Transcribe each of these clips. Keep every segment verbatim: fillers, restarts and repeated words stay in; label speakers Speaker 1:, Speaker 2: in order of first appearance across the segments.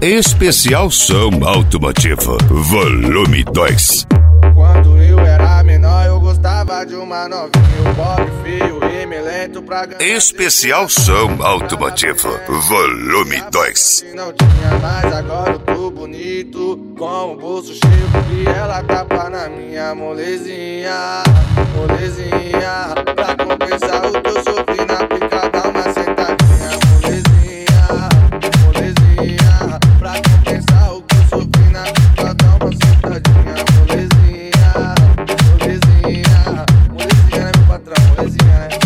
Speaker 1: Especial som automotivo, volume dois.
Speaker 2: Quando eu era menor, eu gostava de uma novinha, pobre, feio e melento pra ganhar.
Speaker 1: Especial som automotivo, volume dois.
Speaker 2: Não tinha mais, agora eu tô bonito, com o bolso cheio e ela tapa na minha molezinha, molezinha. Pra compensar o que eu sofri na pica, dá uma sentadinha, molezinha, molezinha. Pra compensar o que eu sofri na pica, dá uma sentadinha, molezinha, molezinha. Molezinha, né, meu patrão, molezinha, né?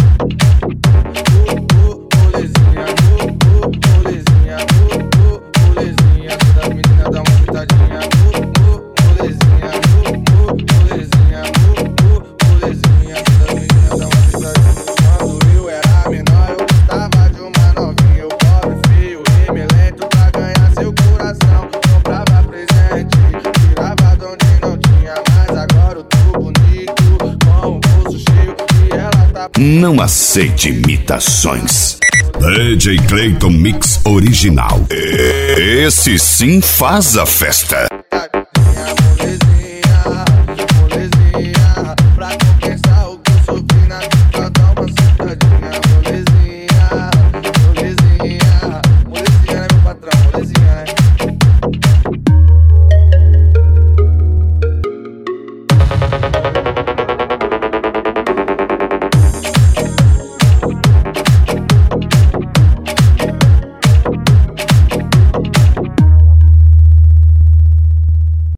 Speaker 2: Molezinha, molezinha, molezinha. Toda menina dá uma pitadinha, molezinha, molezinha, molezinha. Toda menina dá uma pitadinha. Quando eu era menor, eu gostava de uma novinha, eu pobre, feio e melento pra ganhar seu coração. Comprava presente, tirava de onde não tinha mais. Agora eu tô bonito, com o bolso cheio e ela tá...
Speaker 1: Não aceite imitações. D J Clayton Mix Original. Esse sim faz a festa.